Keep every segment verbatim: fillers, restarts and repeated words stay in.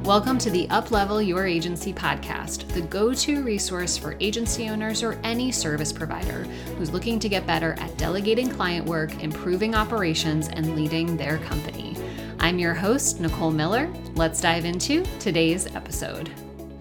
Welcome to the Uplevel Your Agency podcast, the go-to resource for agency owners or any service provider who's looking to get better at delegating client work, improving operations, and leading their company. I'm your host, Nicole Miller. Let's dive into today's episode.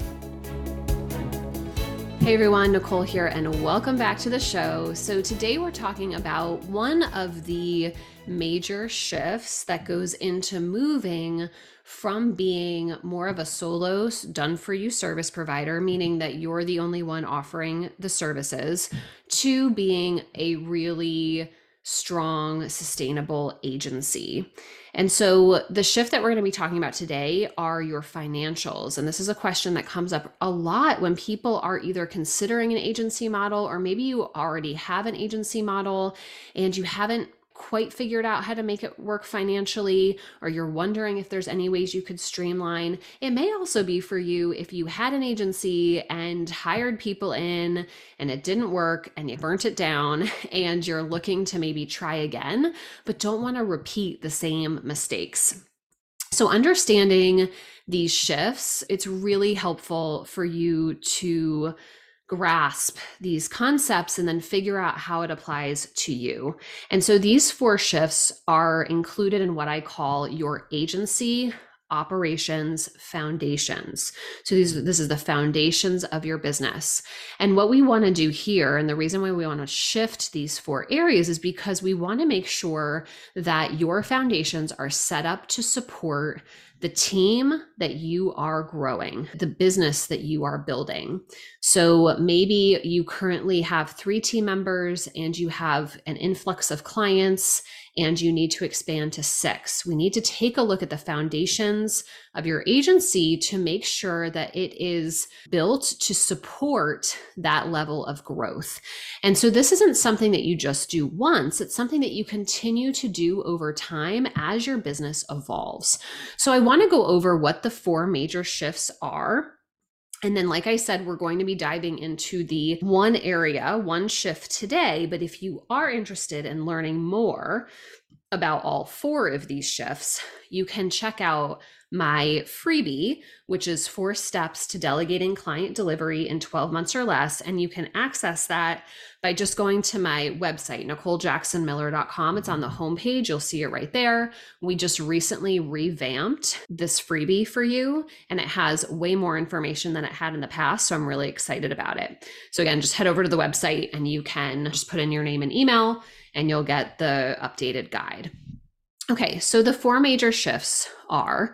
Hey everyone, Nicole here, and welcome back to the show. So today we're talking about one of the major shifts that goes into moving from being more of a solo done-for-you service provider, meaning that you're the only one offering the services, to being a really strong, sustainable agency. And so the shift that we're going to be talking about today are your financials. And this is a question that comes up a lot when people are either considering an agency model, or maybe you already have an agency model and you haven't quite figured out how to make it work financially, or you're wondering if there's any ways you could streamline. It may also be for you if you had an agency and hired people in and it didn't work and you burnt it down and you're looking to maybe try again, but don't want to repeat the same mistakes. So understanding these shifts, it's really helpful for you to grasp these concepts and then figure out how it applies to you. And so these four shifts are included in what I call your agency operations foundations. So these, this is the foundations of your business. And what we want to do here, and the reason why we want to shift these four areas, is because we want to make sure that your foundations are set up to support the team that you are growing, the business that you are building. So maybe you currently have three team members and you have an influx of clients and you need to expand to six. We need to take a look at the foundations of your agency to make sure that it is built to support that level of growth. And so this isn't something that you just do once. It's something that you continue to do over time as your business evolves. So I want to go over what the four major shifts are. And then, like I said, we're going to be diving into the one area, one shift today. But if you are interested in learning more about all four of these shifts, you can check out my freebie, which is four steps to delegating client delivery in twelve months or less. And you can access that by just going to my website, nicole jackson miller dot com. It's on the homepage. You'll see it right there. We just recently revamped this freebie for you, and it has way more information than it had in the past. So I'm really excited about it. So again, just head over to the website and you can just put in your name and email and you'll get the updated guide. Okay, so the four major shifts are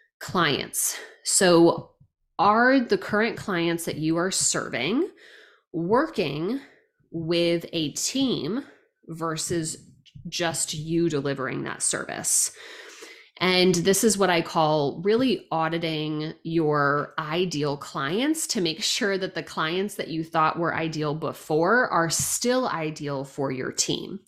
clients. So are the current clients that you are serving working with a team versus just you delivering that service? And this is what I call really auditing your ideal clients to make sure that the clients that you thought were ideal before are still ideal for your team.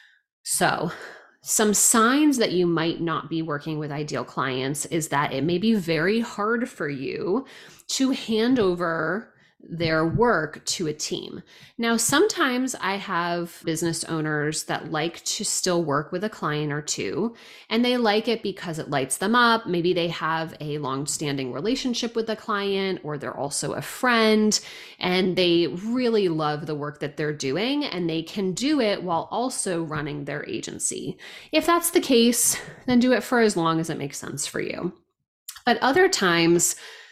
So some signs that you might not be working with ideal clients is that it may be very hard for you to hand over their work to a team. Now, sometimes I have business owners that like to still work with a client or two, and they like it because it lights them up. Maybe they have a long-standing relationship with the client, or they're also a friend, and they really love the work that they're doing, and they can do it while also running their agency. If that's the case, then do it for as long as it makes sense for you. But other times,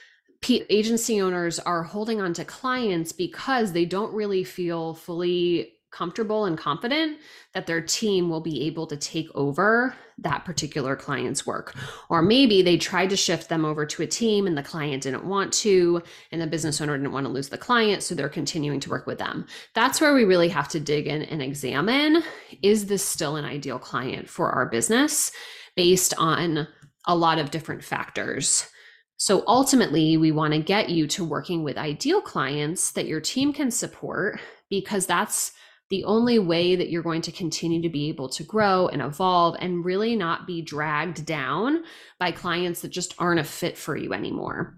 agency owners are holding on to clients because they don't really feel fully comfortable and confident that their team will be able to take over that particular client's work. Or maybe they tried to shift them over to a team and the client didn't want to, and the business owner didn't want to lose the client, so they're continuing to work with them. That's where we really have to dig in and examine, is this still an ideal client for our business based on a lot of different factors? So ultimately, we want to get you to working with ideal clients that your team can support, because that's the only way that you're going to continue to be able to grow and evolve and really not be dragged down by clients that just aren't a fit for you anymore.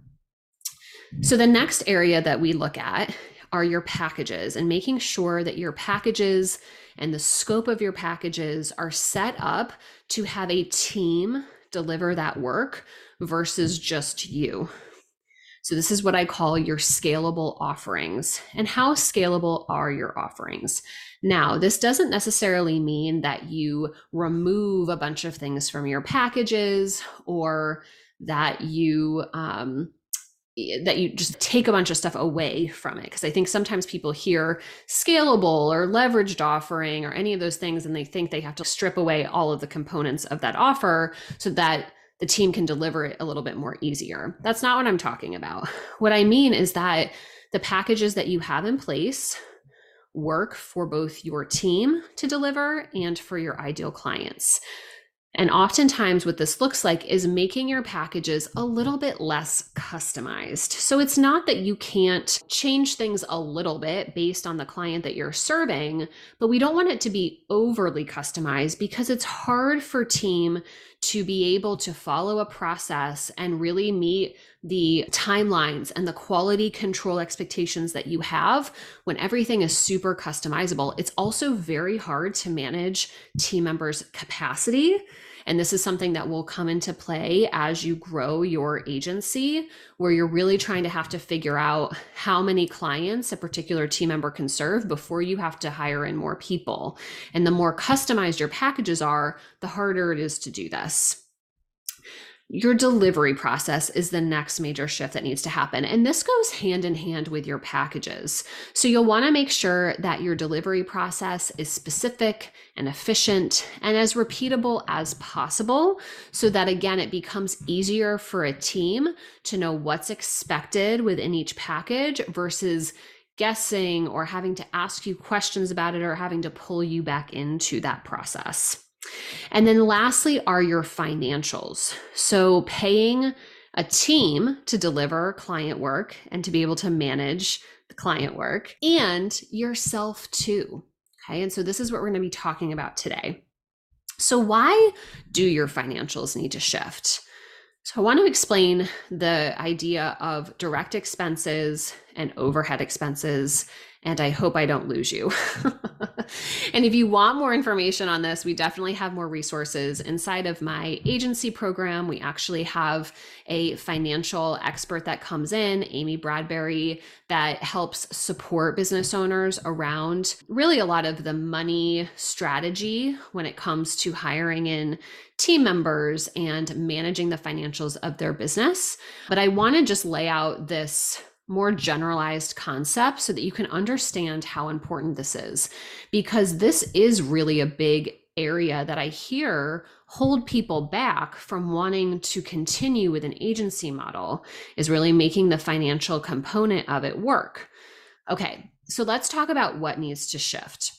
So the next area that we look at are your packages, and making sure that your packages and the scope of your packages are set up to have a team deliver that work versus just you. So this is what I call your scalable offerings. And how scalable are your offerings? Now, this doesn't necessarily mean that you remove a bunch of things from your packages, or that you um, that you just take a bunch of stuff away from it. Because I think sometimes people hear scalable or leveraged offering or any of those things, and they think they have to strip away all of the components of that offer so that the team can deliver it a little bit more easier. That's not what I'm talking about. What I mean is that the packages that you have in place work for both your team to deliver and for your ideal clients. And oftentimes what this looks like is making your packages a little bit less customized. So it's not that you can't change things a little bit based on the client that you're serving, but we don't want it to be overly customized, because it's hard for team to be able to follow a process and really meet the timelines and the quality control expectations that you have when everything is super customizable. It's also very hard to manage team members' capacity. And this is something that will come into play as you grow your agency, where you're really trying to have to figure out how many clients a particular team member can serve before you have to hire in more people. And the more customized your packages are, the harder it is to do this. Your delivery process is the next major shift that needs to happen. And this goes hand in hand with your packages. So you'll want to make sure that your delivery process is specific and efficient and as repeatable as possible, so that, again, it becomes easier for a team to know what's expected within each package versus guessing or having to ask you questions about it or having to pull you back into that process. And then lastly are your financials. So paying a team to deliver client work and to be able to manage the client work, and yourself too. Okay. And so this is what we're going to be talking about today. So why do your financials need to shift? So I want to explain the idea of direct expenses and overhead expenses, and I hope I don't lose you. And if you want more information on this, we definitely have more resources inside of my agency program. We actually have a financial expert that comes in, Amy Bradbury, that helps support business owners around really a lot of the money strategy when it comes to hiring in team members and managing the financials of their business. But I want to just lay out this more generalized concept so that you can understand how important this is, because this is really a big area that I hear hold people back from wanting to continue with an agency model, is really making the financial component of it work. Okay, so let's talk about what needs to shift.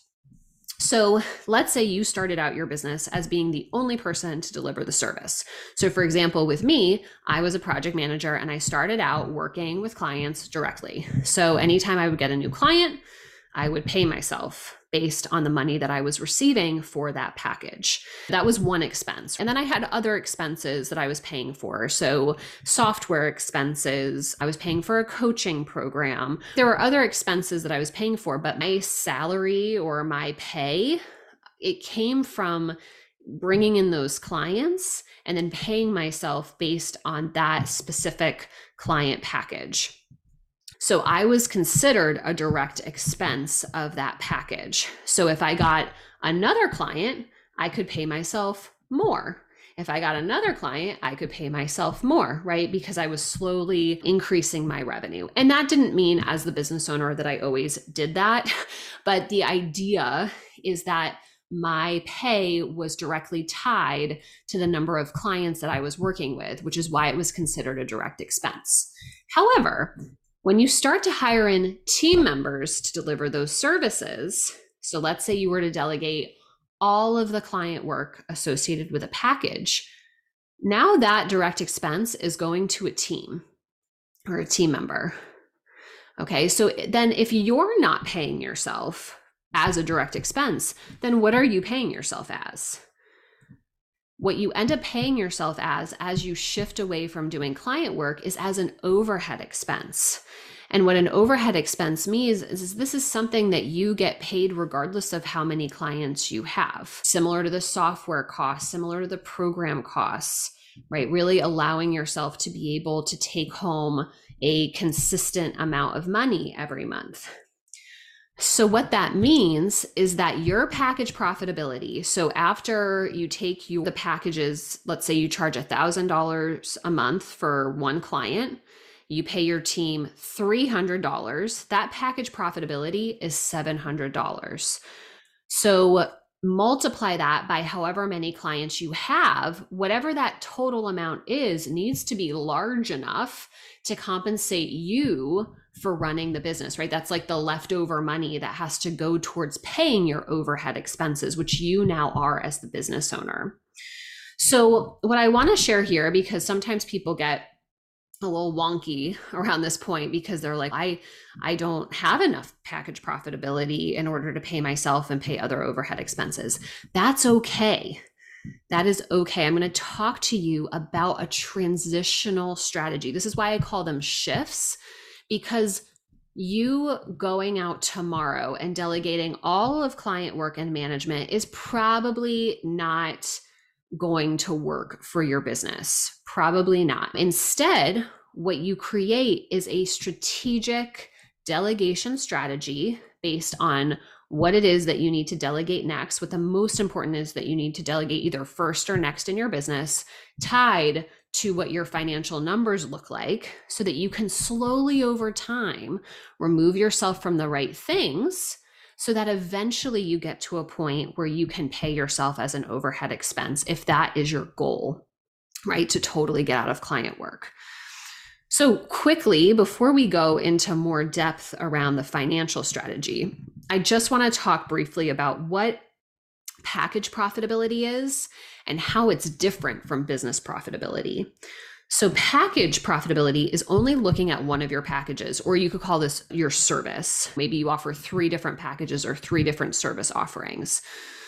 So let's say you started out your business as being the only person to deliver the service. So for example, with me, I was a project manager and I started out working with clients directly. So anytime I would get a new client, I would pay myself based on the money that I was receiving for that package. That was one expense. And then I had other expenses that I was paying for. So software expenses, I was paying for a coaching program. There were other expenses that I was paying for, but my salary or my pay, it came from bringing in those clients and then paying myself based on that specific client package. So I was considered a direct expense of that package. So if I got another client, I could pay myself more. If I got another client, I could pay myself more, right? Because I was slowly increasing my revenue. And that didn't mean as the business owner that I always did that. But the idea is that my pay was directly tied to the number of clients that I was working with, which is why it was considered a direct expense. However, when you start to hire in team members to deliver those services, so let's say you were to delegate all of the client work associated with a package, now that direct expense is going to a team or a team member. Okay, so then if you're not paying yourself as a direct expense, then what are you paying yourself as? What you end up paying yourself as, as you shift away from doing client work, is as an overhead expense. And what an overhead expense means is, is this is something that you get paid regardless of how many clients you have. Similar to the software costs, similar to the program costs, right? Really allowing yourself to be able to take home a consistent amount of money every month. So what that means is that your package profitability, so after you take you the packages, let's say you charge one thousand dollars a month for one client, you pay your team three hundred dollars, that package profitability is seven hundred dollars. So multiply that by however many clients you have, whatever that total amount is needs to be large enough to compensate you for running the business, right? That's like the leftover money that has to go towards paying your overhead expenses, which you now are as the business owner. So what I want to share here, because sometimes people get a little wonky around this point because they're like, I, I don't have enough package profitability in order to pay myself and pay other overhead expenses. That's okay. That is okay. I'm going to talk to you about a transitional strategy. This is why I call them shifts, because you going out tomorrow and delegating all of client work and management is probably not going to work for your business. Probably not. Instead, what you create is a strategic delegation strategy based on what it is that you need to delegate next. What the most important is that you need to delegate either first or next in your business, tied to what your financial numbers look like, so that you can slowly over time remove yourself from the right things, so that eventually you get to a point where you can pay yourself as an overhead expense, if that is your goal, right? To totally get out of client work. So quickly, before we go into more depth around the financial strategy, I just want to talk briefly about what package profitability is and how it's different from business profitability. So package profitability is only looking at one of your packages, or you could call this your service. Maybe you offer three different packages or three different service offerings.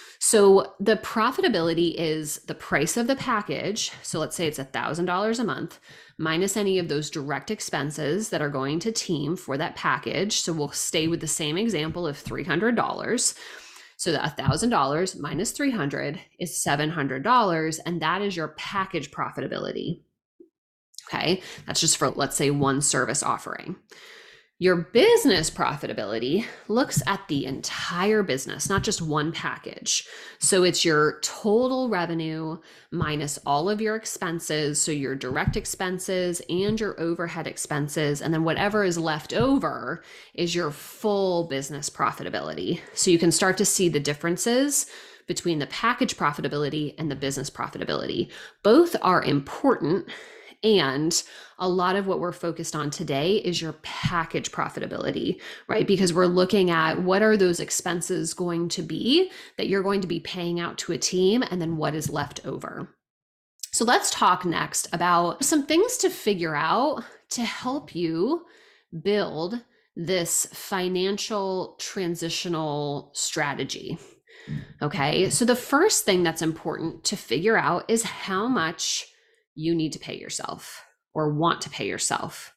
So the profitability is the price of the package. So let's say it's one thousand dollars a month minus any of those direct expenses that are going to team for that package. So we'll stay with the same example of three hundred dollars. So that one thousand dollars minus three hundred dollars is seven hundred dollars, and that is your package profitability. Okay, that's just for, let's say, one service offering. Your business profitability looks at the entire business, not just one package. So it's your total revenue minus all of your expenses, so your direct expenses and your overhead expenses, and then whatever is left over is your full business profitability. So you can start to see the differences between the package profitability and the business profitability. Both are important. And a lot of what we're focused on today is your package profitability, right? Because we're looking at what are those expenses going to be that you're going to be paying out to a team, and then what is left over. So let's talk next about some things to figure out to help you build this financial transitional strategy. Okay, so the first thing that's important to figure out is how much you need to pay yourself or want to pay yourself.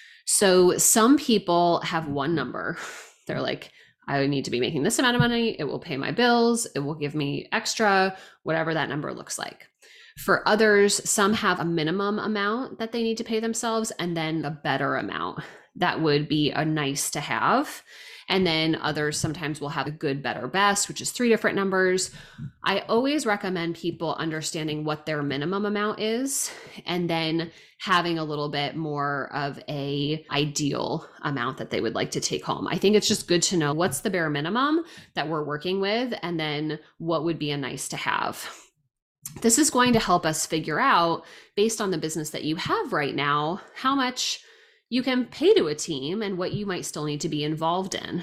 So some people have one number. They're like, I need to be making this amount of money. It will pay my bills. It will give me extra, whatever that number looks like. For others, some have a minimum amount that they need to pay themselves, and then a better amount that would be a nice to have. And then others sometimes will have a good, better, best, which is three different numbers. I always recommend people understanding what their minimum amount is, and then having a little bit more of a ideal amount that they would like to take home. I think it's just good to know what's the bare minimum that we're working with, and then what would be a nice to have. This is going to help us figure out, based on the business that you have right now, how much you can pay to a team and what you might still need to be involved in.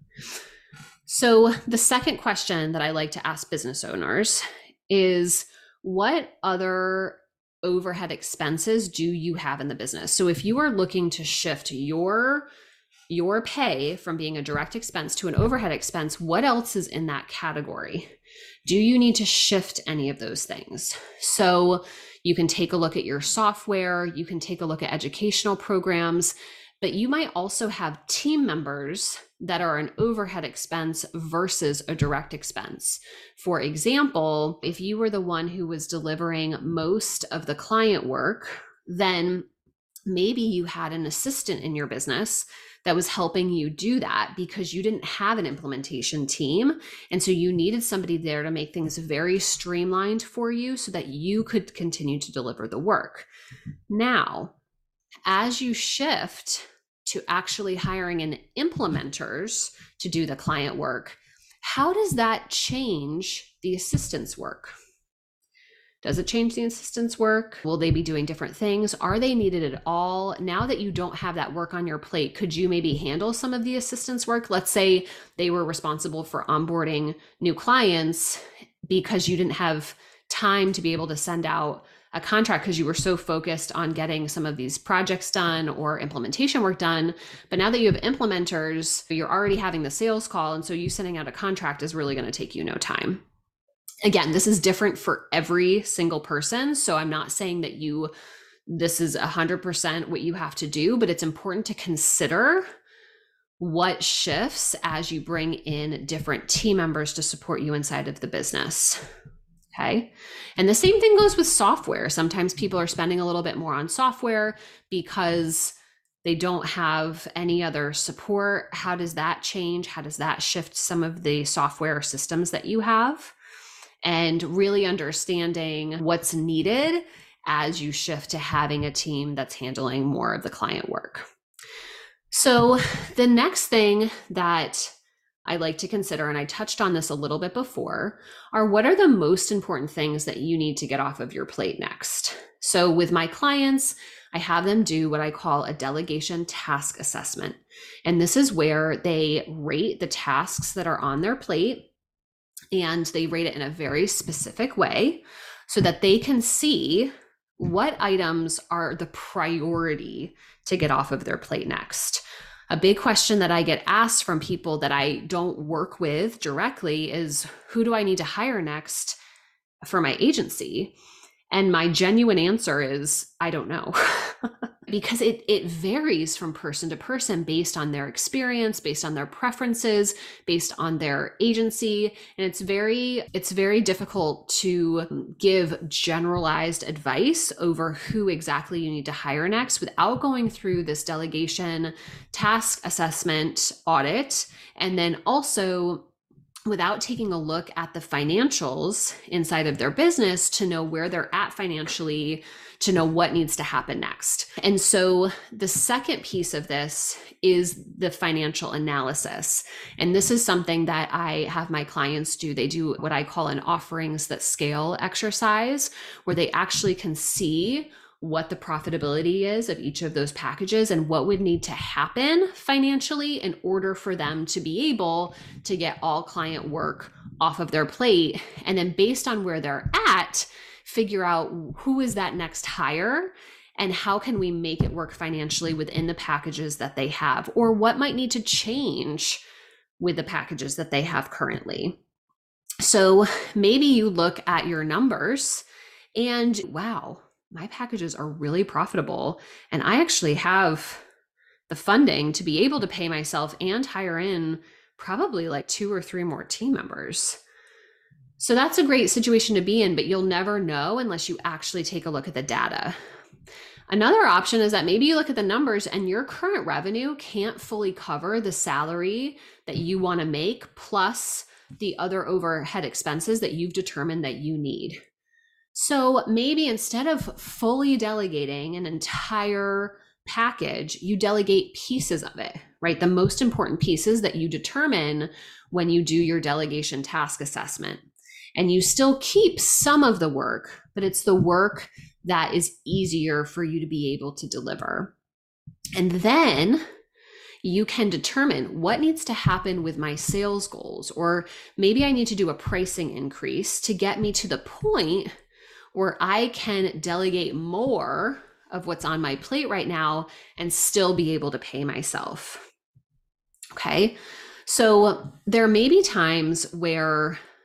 So the second question that I like to ask business owners is, what other overhead expenses do you have in the business? So if you are looking to shift your your pay from being a direct expense to an overhead expense, what else is in that category? Do you need to shift any of those things? So you can take a look at your software, you can take a look at educational programs, But you might also have team members that are an overhead expense versus a direct expense. For example, if you were the one who was delivering most of the client work, then maybe you had an assistant in your business that was helping you do that because you didn't have an implementation team. And so you needed somebody there to make things very streamlined for you so that you could continue to deliver the work. Now, as you shift to actually hiring an implementers to do the client work, how does that change the assistant's work? Does it change the assistant's work? Will they be doing different things? Are they needed at all? Now that you don't have that work on your plate, could you maybe handle some of the assistant's work? Let's say they were responsible for onboarding new clients because you didn't have time to be able to send out a contract because you were so focused on getting some of these projects done or implementation work done. But now that you have implementers, you're already having the sales call. And so you sending out a contract is really going to take you no time. Again, this is different for every single person. So I'm not saying that you, this is one hundred percent what you have to do, but it's important to consider what shifts as you bring in different team members to support you inside of the business. Okay. And the same thing goes with software. Sometimes people are spending a little bit more on software because they don't have any other support. How does that change? How does that shift some of the software systems that you have? And really understanding what's needed as you shift to having a team that's handling more of the client work. So the next thing that I like to consider, and I touched on this a little bit before, are what are the most important things that you need to get off of your plate next? So with my clients, I have them do what I call a delegation task assessment. And this is where they rate the tasks that are on their plate, and they rate it in a very specific way so that they can see what items are the priority to get off of their plate next. A big question that I get asked from people that I don't work with directly is, who do I need to hire next for my agency? And my genuine answer is, I don't know. Because it it varies from person to person based on their experience, based on their preferences, based on their agency. And it's very, it's very difficult to give generalized advice over who exactly you need to hire next without going through this delegation task assessment audit. And then also without taking a look at the financials inside of their business to know where they're at financially, to know what needs to happen next. And so the second piece of this is the financial analysis. And this is something that I have my clients do. They do what I call an offerings that scale exercise, where they actually can see what the profitability is of each of those packages and what would need to happen financially in order for them to be able to get all client work off of their plate. And then based on where they're at, figure out who is that next hire and how can we make it work financially within the packages that they have, or what might need to change with the packages that they have currently. So maybe you look at your numbers and wow, my packages are really profitable, and I actually have the funding to be able to pay myself and hire in probably like two or three more team members. So that's a great situation to be in, but you'll never know unless you actually take a look at the data. Another option is that maybe you look at the numbers and your current revenue can't fully cover the salary that you want to make, plus the other overhead expenses that you've determined that you need. So maybe instead of fully delegating an entire package, you delegate pieces of it, right? The most important pieces that you determine when you do your delegation task assessment. And you still keep some of the work, but it's the work that is easier for you to be able to deliver. And then you can determine what needs to happen with my sales goals, or maybe I need to do a pricing increase to get me to the point where I can delegate more of what's on my plate right now and still be able to pay myself. Okay. So there may be times where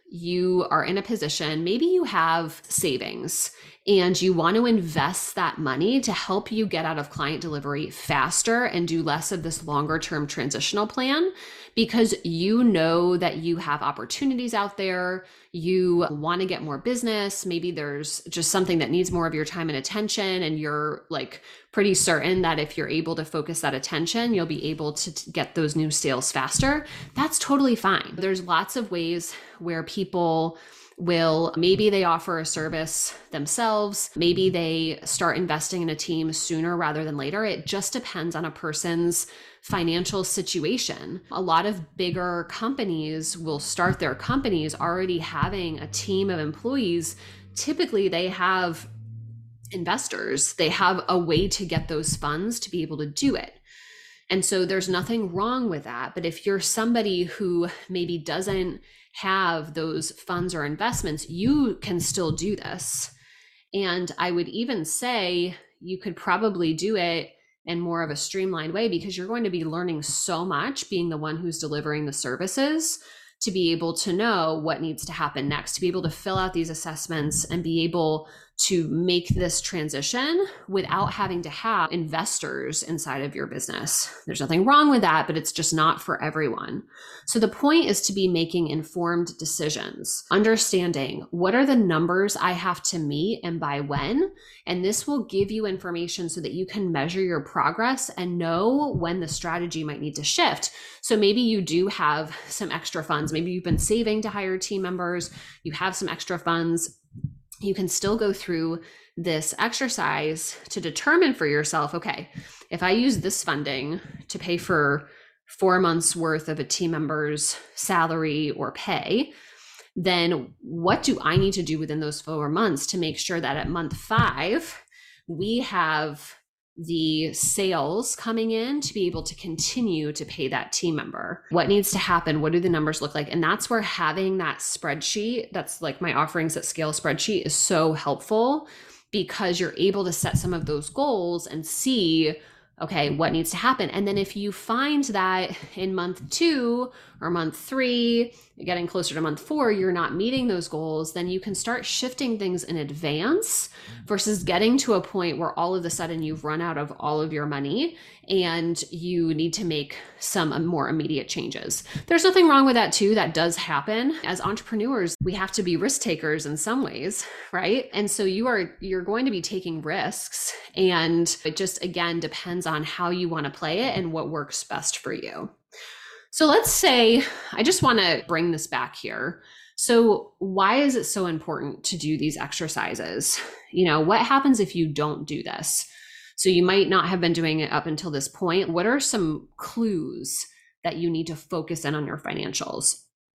you are in a position, maybe you have savings and you want to invest that money to help you get out of client delivery faster and do less of this longer term transitional plan, because you know that you have opportunities out there, you want to get more business, maybe there's just something that needs more of your time and attention, and you're like pretty certain that if you're able to focus that attention, you'll be able to t- get those new sales faster. That's totally fine. There's lots of ways where people will, maybe they offer a service themselves, maybe they start investing in a team sooner rather than later. It just depends on a person's financial situation. A lot of bigger companies will start their companies already having a team of employees. Typically, they have investors, they have a way to get those funds to be able to do it. And so there's nothing wrong with that. But if you're somebody who maybe doesn't have those funds or investments, you can still do this. And I would even say you could probably do it in more of a streamlined way, because you're going to be learning so much being the one who's delivering the services, to be able to know what needs to happen next, to be able to fill out these assessments and be able to make this transition without having to have investors inside of your business. There's nothing wrong with that, but it's just not for everyone. So the point is to be making informed decisions, understanding what are the numbers I have to meet and by when. And this will give you information so that you can measure your progress and know when the strategy might need to shift. So maybe you do have some extra funds. Maybe you've been saving to hire team members. You have some extra funds. You can still go through this exercise to determine for yourself, okay, if I use this funding to pay for four months worth of a team member's salary or pay, then what do I need to do within those four months to make sure that at month five, we have the sales coming in to be able to continue to pay that team member? What needs to happen? What do the numbers look like? And that's where having that spreadsheet, that's like my offerings at scale spreadsheet, is so helpful, because you're able to set some of those goals and see, okay, what needs to happen? And then if you find that in month two or month three, getting closer to month four, you're not meeting those goals, then you can start shifting things in advance versus getting to a point where all of a sudden you've run out of all of your money and you need to make some more immediate changes. There's nothing wrong with that too. That does happen. As entrepreneurs, we have to be risk takers in some ways, right? And so you are, you're going to be taking risks, and it just, again, depends on how you want to play it and what works best for you. So let's say, I just want to bring this back here. So why is it so important to do these exercises? You know, what happens if you don't do this? So you might not have been doing it up until this point. What are some clues that you need to focus in on your financials?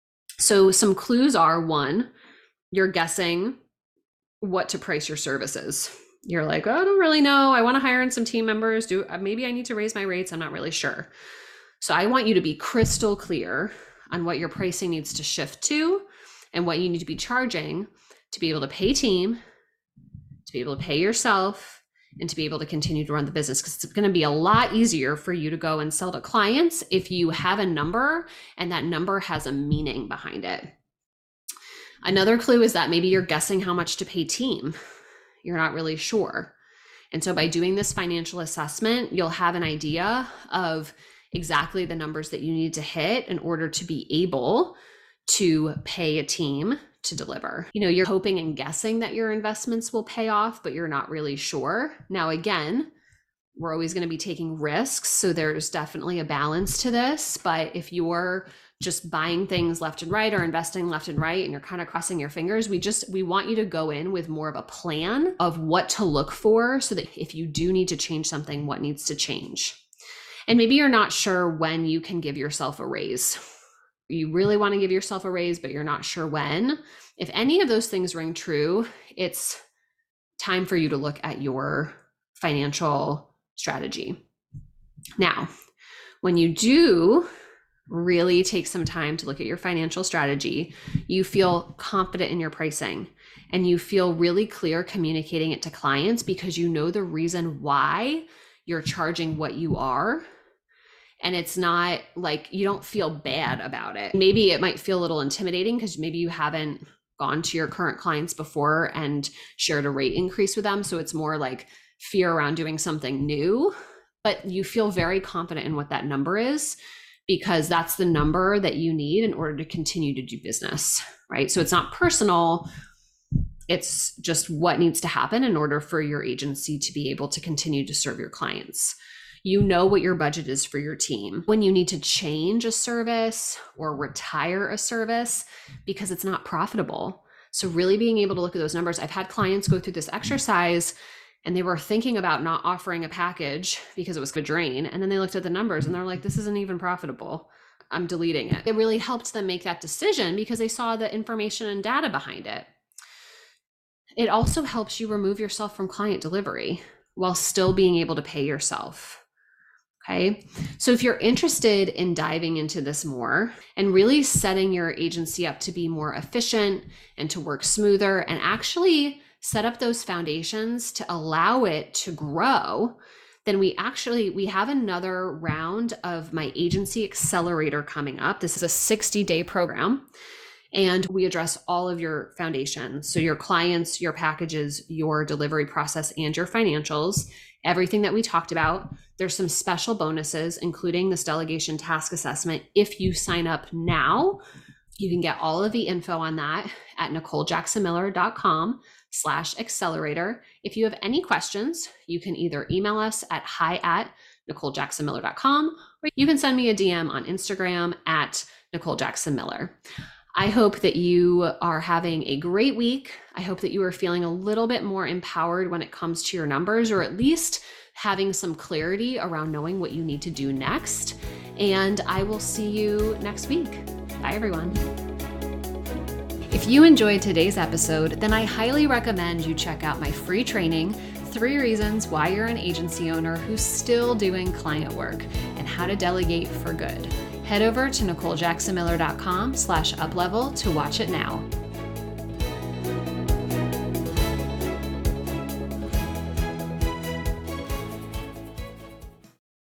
So some clues are, one, you're guessing what to price your services. You're like, oh, I don't really know. I want to hire in some team members. Do maybe I need to raise my rates. I'm not really sure. So I want you to be crystal clear on what your pricing needs to shift to and what you need to be charging to be able to pay team, to be able to pay yourself, and to be able to continue to run the business. Because it's going to be a lot easier for you to go and sell to clients if you have a number and that number has a meaning behind it. Another clue is that maybe you're guessing how much to pay team. You're not really sure. And so by doing this financial assessment, you'll have an idea of exactly the numbers that you need to hit in order to be able to pay a team to deliver. You know, you're hoping and guessing that your investments will pay off, but you're not really sure. Now, again, we're always going to be taking risks, so there's definitely a balance to this. But if you're just buying things left and right or investing left and right and you're kind of crossing your fingers, we just, we want you to go in with more of a plan of what to look for, so that if you do need to change something, what needs to change. And maybe you're not sure when you can give yourself a raise. You really want to give yourself a raise, but you're not sure when. If any of those things ring true, it's time for you to look at your financial strategy. Now, when you do really take some time to look at your financial strategy, you feel confident in your pricing and you feel really clear communicating it to clients because you know the reason why you're charging what you are. And it's not like you don't feel bad about it. Maybe it might feel a little intimidating because maybe you haven't gone to your current clients before and shared a rate increase with them. So it's more like fear around doing something new, but you feel very confident in what that number is because that's the number that you need in order to continue to do business, right? So it's not personal. It's just what needs to happen in order for your agency to be able to continue to serve your clients. You know what your budget is for your team. When you need to change a service or retire a service because it's not profitable. So really being able to look at those numbers. I've had clients go through this exercise and they were thinking about not offering a package because it was a drain. And then they looked at the numbers and they're like, this isn't even profitable. I'm deleting it. It really helped them make that decision because they saw the information and data behind it. It also helps you remove yourself from client delivery while still being able to pay yourself. Okay. So if you're interested in diving into this more and really setting your agency up to be more efficient and to work smoother and actually set up those foundations to allow it to grow, then we actually, we have another round of my agency accelerator coming up. This is a sixty day program. And we address all of your foundations. So your clients, your packages, your delivery process, and your financials, everything that we talked about. There's some special bonuses, including this delegation task assessment. If you sign up now, you can get all of the info on that at nicolejacksonmiller.com slash accelerator. If you have any questions, you can either email us at hi at nicolejacksonmiller dot com, or you can send me a D M on Instagram at nicolejacksonmiller. I hope that you are having a great week. I hope that you are feeling a little bit more empowered when it comes to your numbers, or at least having some clarity around knowing what you need to do next. And I will see you next week. Bye, everyone. If you enjoyed today's episode, then I highly recommend you check out my free training, Three Reasons Why You're an Agency Owner Who's Still Doing Client Work and How to Delegate for Good. Head over to nicolejacksonmiller.com slash uplevel to watch it now.